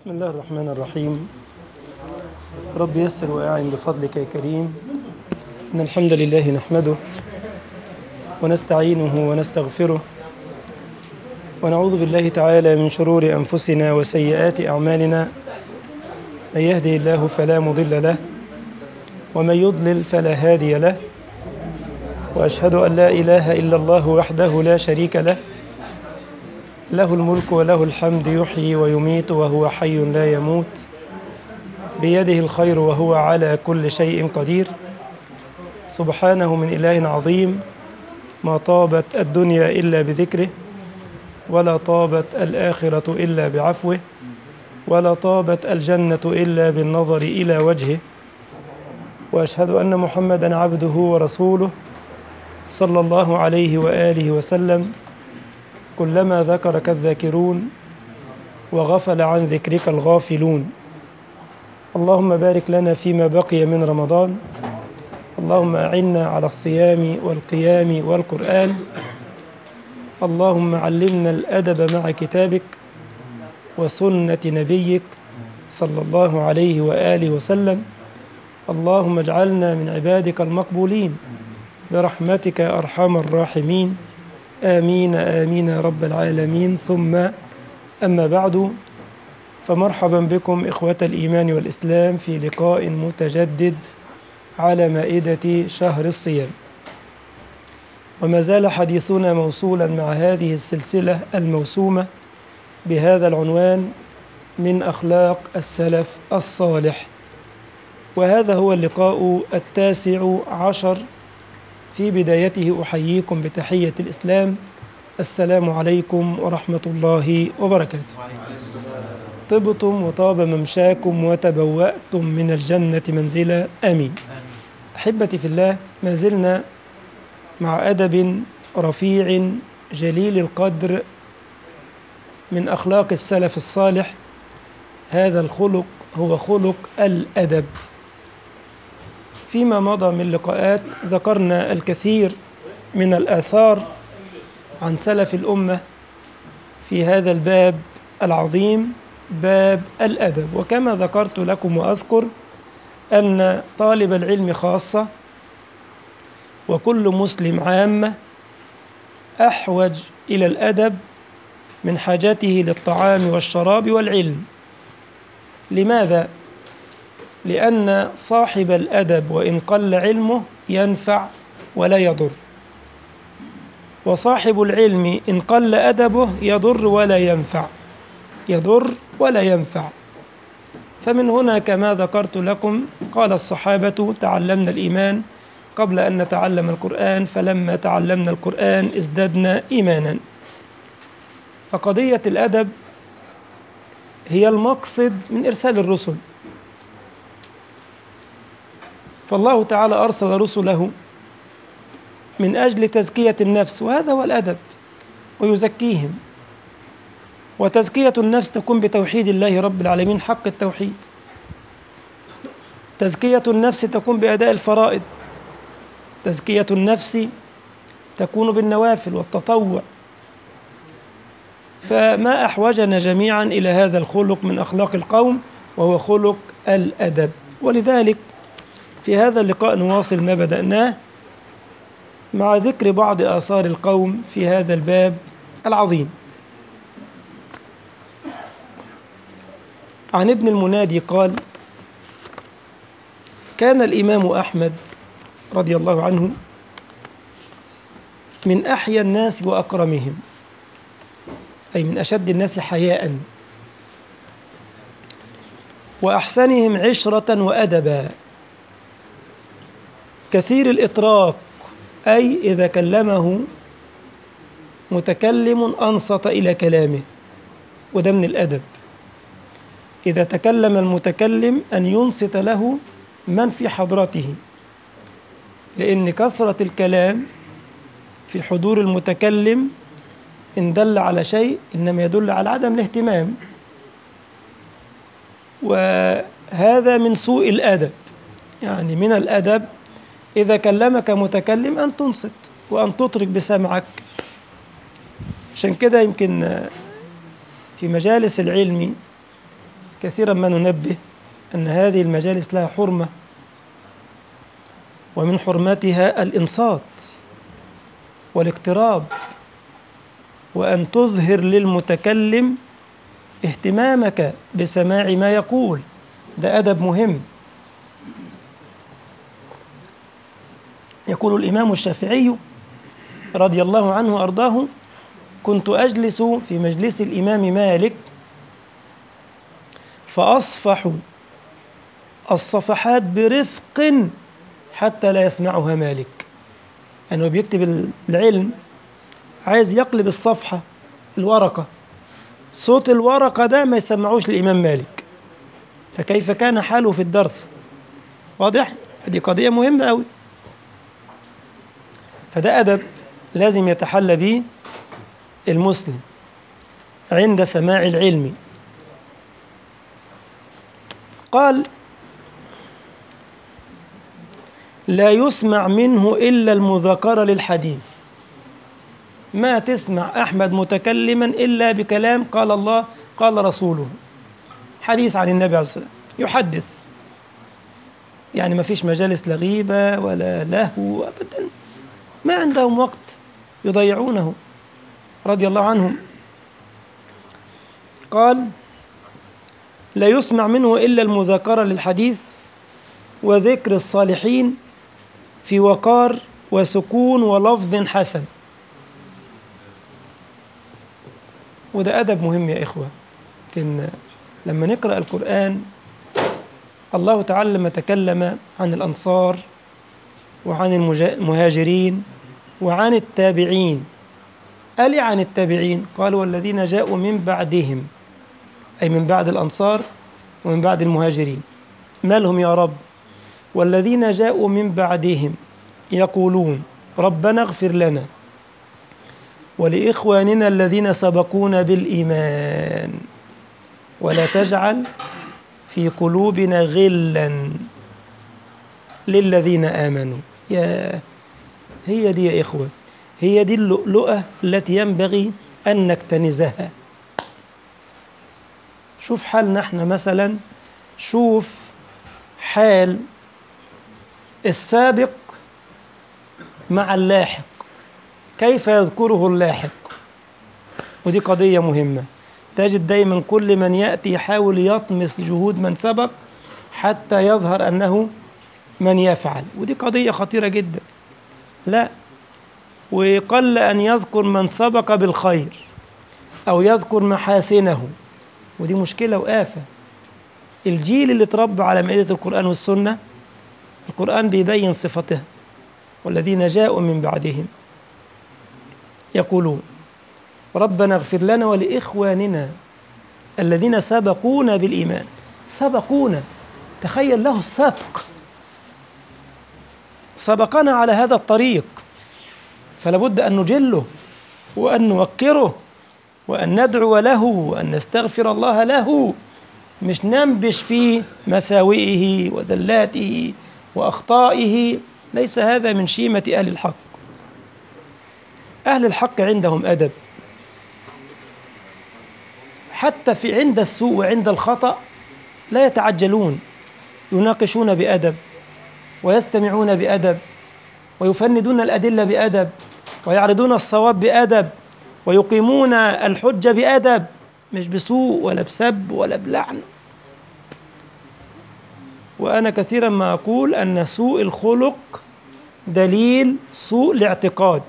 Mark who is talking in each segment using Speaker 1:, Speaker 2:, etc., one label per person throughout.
Speaker 1: بسم الله الرحمن الرحيم. رب يسر وأعن بفضلك يا كريم. إن الحمد لله نحمده ونستعينه ونستغفره ونعوذ بالله تعالى من شرور أنفسنا وسيئات أعمالنا. من يهده الله فلا مضل له ومن يضلل فلا هادي له، وأشهد أن لا إله إلا الله وحده لا شريك له، له الملك وله الحمد، يحيي ويميت وهو حي لا يموت، بيده الخير وهو على كل شيء قدير. سبحانه من إله عظيم، ما طابت الدنيا إلا بذكره، ولا طابت الآخرة إلا بعفوه، ولا طابت الجنة إلا بالنظر إلى وجهه. وأشهد أن محمدًا عبده ورسوله صلى الله عليه وآله وسلم. كلما ذكرك الذاكرون وغفل عن ذكرك الغافلون. اللهم بارك لنا فيما بقي من رمضان، اللهم أعنا على الصيام والقيام والقرآن، اللهم علمنا الأدب مع كتابك وسنة نبيك صلى الله عليه وآله وسلم. اللهم اجعلنا من عبادك المقبولين برحمتك يا أرحم الراحمين. آمين آمين يا رب العالمين. ثم أما بعد، فمرحبا بكم إخوة الإيمان والإسلام في لقاء متجدد على مائدة شهر الصيام. وما زال حديثنا موصولا مع هذه السلسلة الموسومة بهذا العنوان: من أخلاق السلف الصالح. وهذا هو اللقاء 19. في بدايته أحييكم بتحية الإسلام: السلام عليكم ورحمة الله وبركاته. طبتم وطاب ممشاكم وتبوأتم من الجنة منزلا، آمين. أحبتي في الله، ما زلنا مع أدب رفيع جليل القدر من أخلاق السلف الصالح. هذا الخلق هو خلق الأدب. فيما مضى من لقاءات ذكرنا الكثير من الآثار عن سلف الأمة في هذا الباب العظيم، باب الأدب. وكما ذكرت لكم وأذكر أن طالب العلم خاصة وكل مسلم عامة أحوج إلى الأدب من حاجته للطعام والشراب والعلم. لماذا؟ لأن صاحب الأدب وإن قل علمه ينفع ولا يضر، وصاحب العلم إن قل أدبه يضر ولا ينفع، يضر ولا ينفع. فمن هنا كما ذكرت لكم قال الصحابة: تعلمنا الإيمان قبل أن نتعلم القرآن، فلما تعلمنا القرآن ازددنا إيمانا. فقضية الأدب هي المقصد من إرسال الرسل. فالله تعالى أرسل رسله من أجل تزكية النفس، وهذا هو الأدب، ويزكيهم. وتزكية النفس تكون بتوحيد الله رب العالمين حق التوحيد. تزكية النفس تكون بأداء الفرائض. تزكية النفس تكون بالنوافل والتطوع. فما أحوجنا جميعا إلى هذا الخلق من أخلاق القوم، وهو خلق الأدب. ولذلك في هذا اللقاء نواصل ما بدأناه مع ذكر بعض آثار القوم في هذا الباب العظيم. عن ابن المنادي قال: كان الإمام أحمد رضي الله عنه من أحيا الناس وأكرمهم، أي من أشد الناس حياء، وأحسنهم عشرة وأدبا، كثير الإطراق، أي إذا كلمه متكلم أنصت إلى كلامه، وده من الأدب. إذا تكلم المتكلم أن ينصت له من في حضرته، لأن كثرة الكلام في حضور المتكلم إن دل على شيء إنما يدل على عدم الاهتمام، وهذا من سوء الأدب. يعني من الأدب إذا كلمك متكلم أن تنصت وأن تترك بسمعك. عشان كده يمكن في مجالس العلم كثيرا ما ننبه أن هذه المجالس لها حرمة، ومن حرمتها الإنصات والاقتراب، وأن تظهر للمتكلم اهتمامك بسماع ما يقول. ده أدب مهم. يقول الإمام الشافعي رضي الله عنه وأرضاه: كنت أجلس في مجلس الإمام مالك فأصفح الصفحات برفق حتى لا يسمعها مالك. أنه بيكتب العلم، عايز يقلب الصفحة، الورقة، صوت الورقة ده ما يسمعوش الإمام مالك، فكيف كان حاله في الدرس؟ واضح؟ هذه قضية مهمة أوي. فده أدب لازم يتحلى به المسلم عند سماع العلم. قال: لا يسمع منه إلا المذاكرة للحديث. ما تسمع أحمد متكلما إلا بكلام قال الله قال رسوله، حديث عن النبي عليه الصلاة والسلام، يحدث. يعني ما فيش مجالس لا غيبة ولا لهو أبدا، ما عندهم وقت يضيعونه رضي الله عنهم. قال: لا يسمع منه إلا المذاكرة للحديث وذكر الصالحين في وقار وسكون ولفظ حسن. وده أدب مهم يا إخوة. لكن لما نقرأ القرآن، الله تعالى لما تكلم عن الأنصار وعن المهاجرين وعن التابعين، قال عن التابعين، قال: والذين جاءوا من بعدهم، أي من بعد الأنصار ومن بعد المهاجرين. ما لهم يا رب؟ والذين جاءوا من بعدهم يقولون ربنا اغفر لنا ولإخواننا الذين سبقونا بالإيمان ولا تجعل في قلوبنا غلا للذين آمنوا. هي دي يا إخوة، هي دي اللؤلؤة التي ينبغي أن نكتنزها. شوف حالنا احنا مثلا، شوف حال السابق مع اللاحق، كيف يذكره اللاحق. ودي قضية مهمة. تجد دايما كل من يأتي يحاول يطمس جهود من سبق حتى يظهر أنه من يفعل، ودي قضية خطيرة جدا. لا، وقل أن يذكر من سبق بالخير أو يذكر محاسنه، ودي مشكلة وآفة. الجيل اللي تربى على مائدة القرآن والسنة، القرآن بيبين صفته. والذين جاءوا من بعدهم يقولون ربنا اغفر لنا ولإخواننا الذين سبقونا بالإيمان. سبقونا، تخيل له السبق، سبقنا على هذا الطريق، فلا بد أن نجله وأن نوقره وأن ندعو له وأن نستغفر الله له، مش ننبش في مساوئه وزلاته وأخطائه. ليس هذا من شيمة أهل الحق. أهل الحق عندهم أدب، حتى في عند السوء وعند الخطأ لا يتعجلون، يناقشون بأدب ويستمعون بأدب ويفندون الأدلة بأدب ويعرضون الصواب بأدب ويقيمون الحجة بأدب، مش بسوء ولا بسب ولا بلعن. وأنا كثيرا ما أقول أن سوء الخلق دليل سوء الاعتقاد.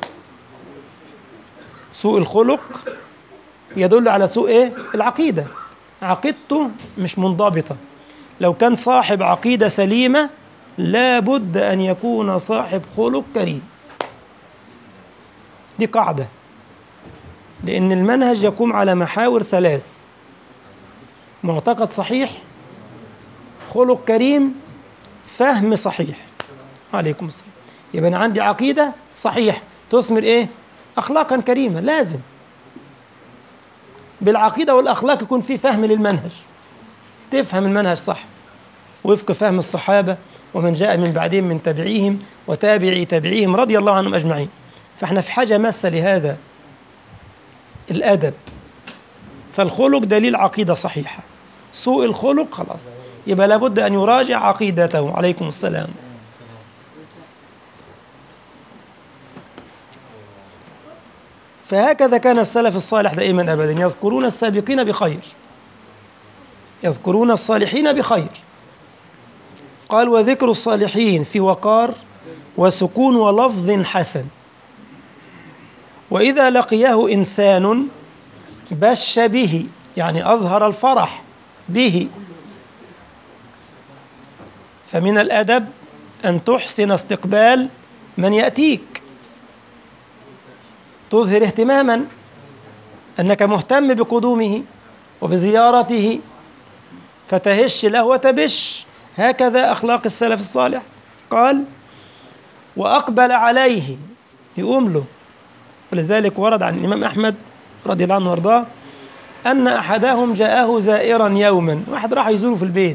Speaker 1: سوء الخلق يدل على سوء العقيدة، عقيدته مش منضبطة. لو كان صاحب عقيدة سليمة لا بد أن يكون صاحب خلق كريم. دي قاعدة، لأن المنهج يقوم على محاور ثلاث: معتقد صحيح، خلق كريم، فهم صحيح. عليكم السلام. يبقى أنا عندي عقيدة صحيح تثمر إيه؟ أخلاقا كريمة. لازم بالعقيدة والأخلاق يكون في فهم للمنهج، تفهم المنهج صح وفق فهم الصحابة ومن جاء من بعدهم من تابعيهم وتابعي تابعيهم رضي الله عنهم أجمعين. فإحنا في حاجة ماسة لهذا الأدب. فالخلق دليل عقيدة صحيحة، سوء الخلق خلاص يبقى لابد أن يراجع عقيدته. عليكم السلام. فهكذا كان السلف الصالح دائما أبدا يذكرون السابقين بخير، يذكرون الصالحين بخير. قال وذكر الصالحين في وقار وسكون ولفظ حسن، وإذا لقيه إنسان بش به، يعني أظهر الفرح به. فمن الأدب أن تحسن استقبال من يأتيك، تظهر اهتماما أنك مهتم بقدومه وبزيارته، فتهش له وتبش. هكذا أخلاق السلف الصالح. قال وأقبل عليه، يقوم له. ولذلك ورد عن الإمام أحمد رضي الله عنه وارضاه أن أحدهم جاءه زائرا يوما، واحد راح يزوره في البيت،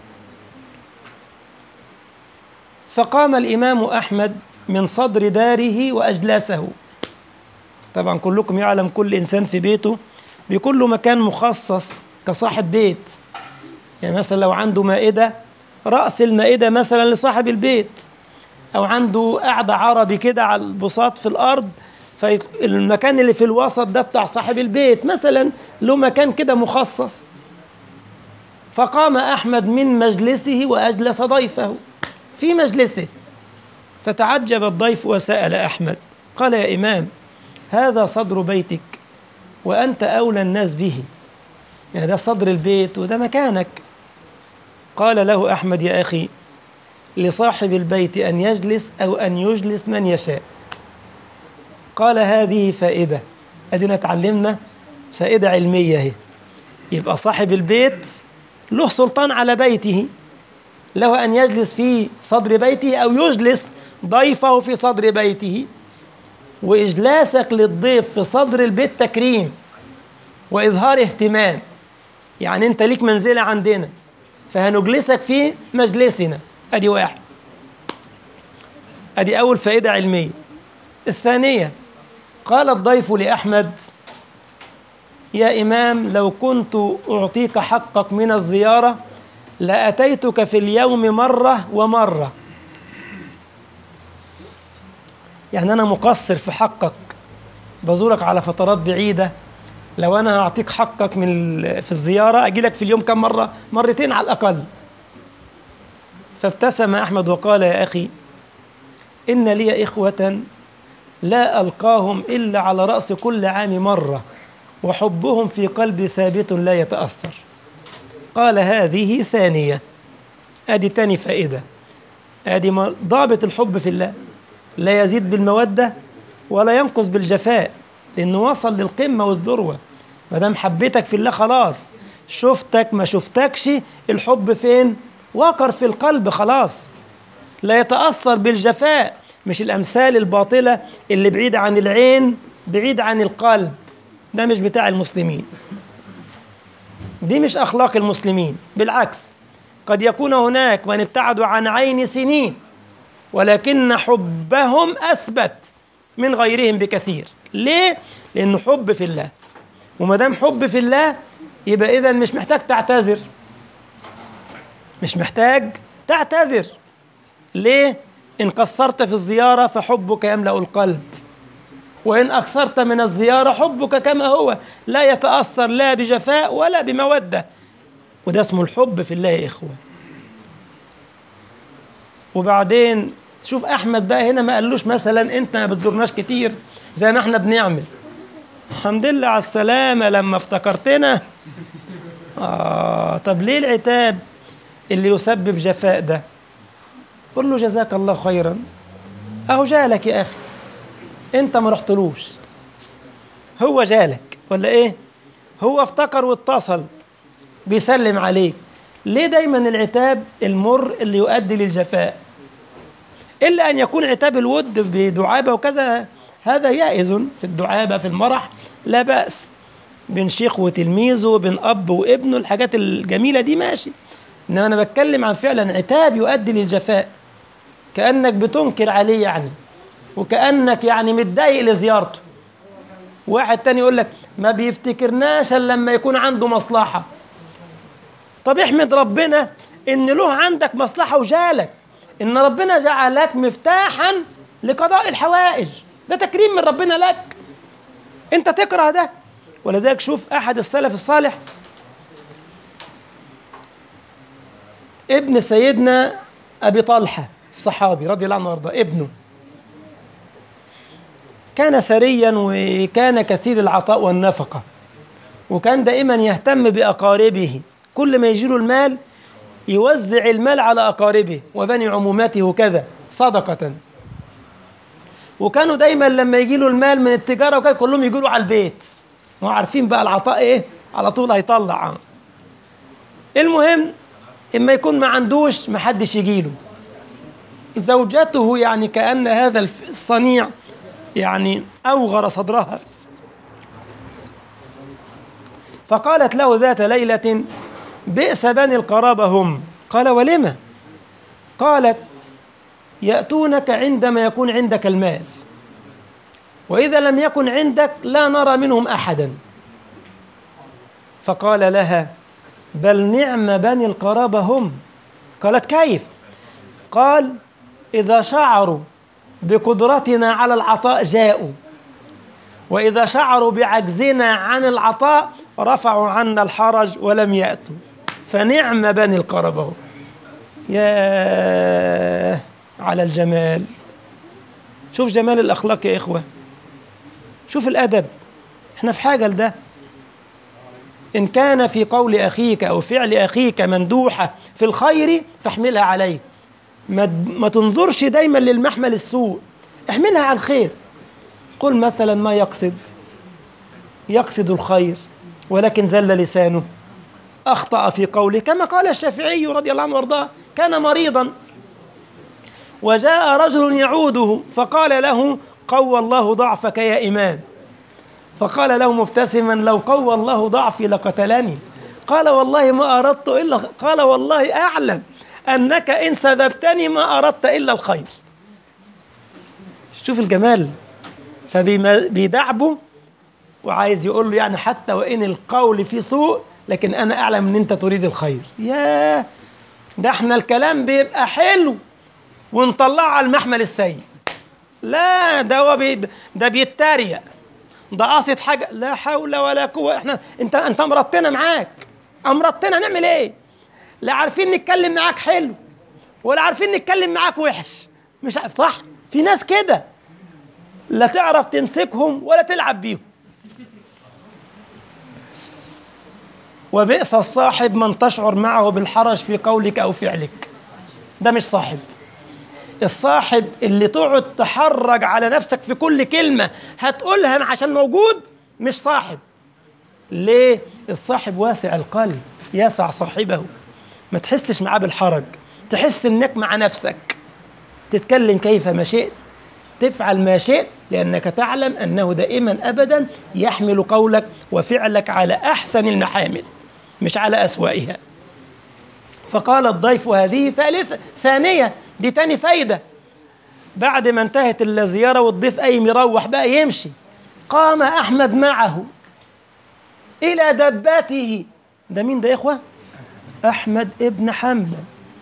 Speaker 1: فقام الإمام أحمد من صدر داره وأجلسه. طبعا كلكم يعلم كل إنسان في بيته بكل مكان مخصص كصاحب بيت. يعني مثلا لو عنده مائدة، رأس المائدة مثلا لصاحب البيت، أو عنده قعدة عربي كده على البساط في الأرض، فالمكان اللي في الوسط ده بتاع صاحب البيت مثلا، له مكان كده مخصص. فقام أحمد من مجلسه وأجلس ضيفه في مجلسه، فتعجب الضيف وسأل أحمد قال يا إمام هذا صدر بيتك وأنت أولى الناس به، يعني ده صدر البيت وده مكانك. قال له أحمد يا أخي لصاحب البيت أن يجلس أو أن يجلس من يشاء. قال هذه فائدة، أدينا تعلمنا فائدة علمية هي. يبقى صاحب البيت له سلطان على بيته، له أن يجلس في صدر بيته أو يجلس ضيفه في صدر بيته. وإجلاسك للضيف في صدر البيت تكريم وإظهار اهتمام، يعني أنت ليك منزلة عندنا فهنجلسك في مجلسنا. أدي واحد، أدي أول فائدة علمية. الثانية قال الضيف لأحمد يا إمام لو كنت أعطيك حقك من الزيارة لأتيتك في اليوم مرة ومرة، يعني أنا مقصر في حقك، بزورك على فترات بعيدة، لو أنا أعطيك حقك في الزيارة أجيلك في اليوم كم مرة؟ مرتين على الأقل. فابتسم أحمد وقال يا أخي إن لي إخوة لا ألقاهم إلا على رأس كل عام مرة، وحبهم في قلبي ثابت لا يتأثر. قال هذه ثانية، أدي تاني فائدة، أدي ضابط الحب في الله، لا يزيد بالمودة ولا ينقص بالجفاء، لأنه وصل للقمة والذروة. ما دام حبيتك في الله خلاص، شفتك ما شفتكش الحب فين؟ وقر في القلب خلاص، لا يتأثر بالجفاء. مش الأمثال الباطلة اللي بعيد عن العين بعيد عن القلب، ده مش بتاع المسلمين، دي مش أخلاق المسلمين. بالعكس قد يكون هناك من ابتعدوا عن عين سنين ولكن حبهم أثبت من غيرهم بكثير. ليه؟ لأنه حب في الله، وما دام حب في الله يبقى إذن مش محتاج تعتذر، مش محتاج تعتذر. ليه؟ إن قصرت في الزيارة فحبك يملأ القلب، وإن أكثرت من الزيارة حبك كما هو لا يتأثر لا بجفاء ولا بمودة، وده اسمه الحب في الله يا إخوة. وبعدين شوف أحمد بقى هنا ما قالوش مثلا أنت ما بتزورناش كتير زي ما احنا بنعمل، الحمد لله على السلامة لما افتكرتنا. طب ليه العتاب اللي يسبب جفاء ده؟ قل له جزاك الله خيرا، أهو جالك يا أخي، أنت ما رحتلوش، هو جالك ولا إيه؟ هو افتكر واتصل بيسلم عليك. ليه دايما العتاب المر اللي يؤدي للجفاء؟ إلا أن يكون عتاب الود بدعابة وكذا، هذا جائز في الدعابة في المرح لا بأس، بين شيخ وتلميذه، بين أب وابنه، الحاجات الجميلة دي ماشي. إنما أنا بتكلم عن فعلا عتاب يؤدي للجفاء، كأنك بتنكر عليه يعني، وكأنك يعني متضايق لزيارته. واحد تاني يقول لك ما بيفتكرناش إلا لما يكون عنده مصلحة. طب احمد ربنا إن له عندك مصلحة وجالك، إن ربنا جعلك مفتاحا لقضاء الحوائج، ده تكريم من ربنا لك. أنت تكره ده. ولذلك شوف أحد السلف الصالح، ابن سيدنا أبي طلحة الصحابي رضي الله عنه وارضاه، ابنه كان ثريا وكان كثير العطاء والنفقة، وكان دائما يهتم بأقاربه، كل ما يجيله المال يوزع المال على أقاربه وبني عمومته وكذا صدقة. وكانوا دايما لما يجيله المال من التجارة وكذا كلهم يجيله على البيت، وعارفين بقى العطاء إيه، على طول هيطلع. المهم إما يكون ما عندوش ما حدش يجيله، زوجته يعني كأن هذا الصنيع يعني أوغر صدرها، فقالت له ذات ليلة: بئس بني القرابة هم. قال: ولم؟ قالت: يأتونك عندما يكون عندك المال، وإذا لم يكن عندك لا نرى منهم أحدا. فقال لها: بل نعم بني القرابة هم. قالت: كيف؟ قال: إذا شعروا بقدرتنا على العطاء جاءوا، وإذا شعروا بعجزنا عن العطاء رفعوا عنا الحرج ولم يأتوا، فنعم بني القرابة هم. يا على الجمال، شوف جمال الأخلاق يا إخوة، شوف الأدب. احنا في حاجة لده. إن كان في قول أخيك أو فعل أخيك مندوحة في الخير فاحملها عليه، ما تنظرش دايما للمحمل السوء، احملها على الخير. قل مثلا ما يقصد الخير ولكن زل لسانه، أخطأ في قوله، كما قال الشافعي رضي الله عنه وارضاه: كان مريضا وجاء رجل يعوده فقال له: قوى الله ضعفك يا إمام. فقال له مبتسما: لو قوى الله ضعفي لقتلني. قال: والله ما أردت إلا قال: والله أعلم أنك إن سببتني ما أردت إلا الخير. شوف الجمال. فبيدعبه وعايز يقول له يعني حتى وإن القول فيه سوء لكن أنا أعلم أن أنت تريد الخير. ياه، ده احنا الكلام بيبقى حلو ونطلعه على المحمل السيء. لا، ده هو ده بيتريق، ده قاصد حاجة. لا حول ولا قوة. انت امرضتنا معاك، امرضتنا، نعمل ايه؟ لا عارفين نتكلم معاك حلو ولا عارفين نتكلم معاك وحش. مش صح؟ في ناس كده لا تعرف تمسكهم ولا تلعب بيهم. وبئس الصاحب من تشعر معه بالحرج في قولك أو فعلك، ده مش صاحب. الصاحب اللي تقعد تحرج على نفسك في كل كلمة هتقولها عشان موجود، مش صاحب. ليه؟ الصاحب واسع القلب، يسع صاحبه، ما تحسش معاه بالحرج، تحس انك مع نفسك، تتكلم كيفما شئت، تفعل ما شئت، لأنك تعلم أنه دائما أبدا يحمل قولك وفعلك على أحسن المحامل مش على أسوأها. فقال الضيف هذه ثانية، دي تاني فايدة. بعد ما انتهت الزيارة والضيف قايم يروح بقى يمشي، قام أحمد معه إلى دبته. ده مين ده يا إخوة؟ أحمد ابن حنبل.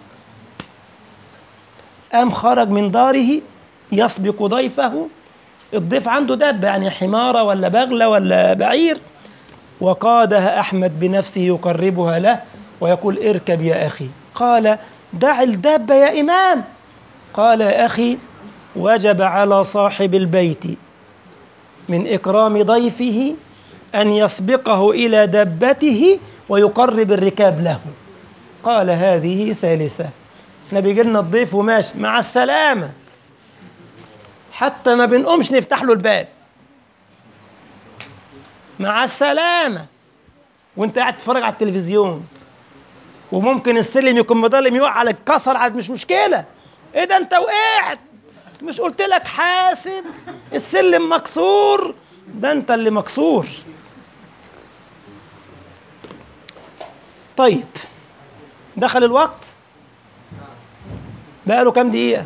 Speaker 1: قام خرج من داره يسبق ضيفه، الضيف عنده دابة يعني حمارة ولا بغلة ولا بعير، وقادها أحمد بنفسه يقربها له ويقول: اركب يا أخي. قال: دع الدابة يا إمام. قال: يا أخي، وجب على صاحب البيت من إكرام ضيفه أن يسبقه إلى دابته ويقرب الركاب له. قال: هذه ثالثة. احنا بيجي لنا الضيف وماشي مع السلامة، حتى ما بنقومش نفتح له الباب، مع السلامة، وانت قاعد تتفرج على التلفزيون، وممكن السلم يكون مظلم يقع على الكسر، عاد مش مشكلة. ايه ده انت وقعت؟ مش قلت لك حاسب؟ السلم مكسور، ده انت اللي مكسور. طيب، دخل الوقت، بقاله كام دقيقة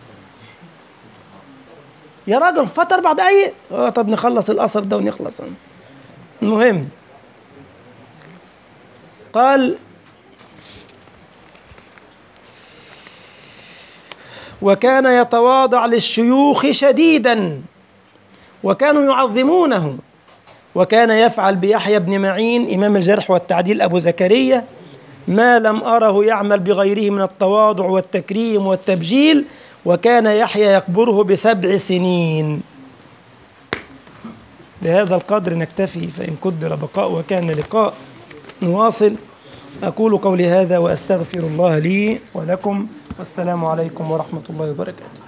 Speaker 1: يا راجل؟ فات 4 دقايق. طب نخلص الأثر ده ونخلص. المهم قال: وكان يتواضع للشيوخ شديدا وكانوا يعظمونه. وكان يفعل بيحيى بن معين إمام الجرح والتعديل أبو زكريا ما لم أره يعمل بغيره من التواضع والتكريم والتبجيل. وكان يحيى يكبره ب7 سنين. بهذا القدر نكتفي، فإن قدر بقاء وكان لقاء نواصل. أقول قولي هذا وأستغفر الله لي ولكم، والسلام عليكم ورحمة الله وبركاته.